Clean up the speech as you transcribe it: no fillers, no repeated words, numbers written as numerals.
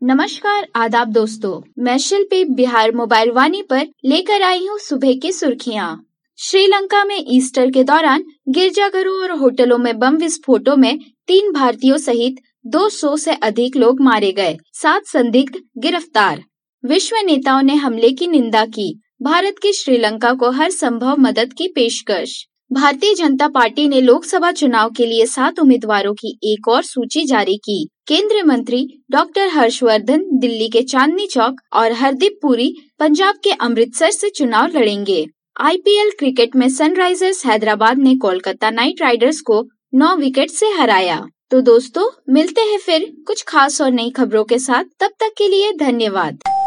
नमस्कार आदाब दोस्तों, मैं शिल्पी बिहार मोबाइल वाणी पर लेकर आई हूँ सुबह की सुर्खियाँ। श्रीलंका में ईस्टर के दौरान गिरजाघरों और होटलों में बम विस्फोटों में 3 भारतीयों सहित 200 से अधिक लोग मारे गए, 7 संदिग्ध गिरफ्तार। विश्व नेताओं ने हमले की निंदा की, भारत की श्रीलंका को हर संभव मदद की पेशकश। भारतीय जनता पार्टी ने लोकसभा चुनाव के लिए 7 उम्मीदवारों की एक और सूची जारी की। केंद्रीय मंत्री डॉक्टर हर्षवर्धन दिल्ली के चांदनी चौक और हरदीप पुरी पंजाब के अमृतसर से चुनाव लड़ेंगे। आईपीएल क्रिकेट में सनराइजर्स हैदराबाद ने कोलकाता नाइट राइडर्स को 9 विकेट से हराया। तो दोस्तों, मिलते हैं फिर कुछ खास और नई खबरों के साथ। तब तक के लिए धन्यवाद।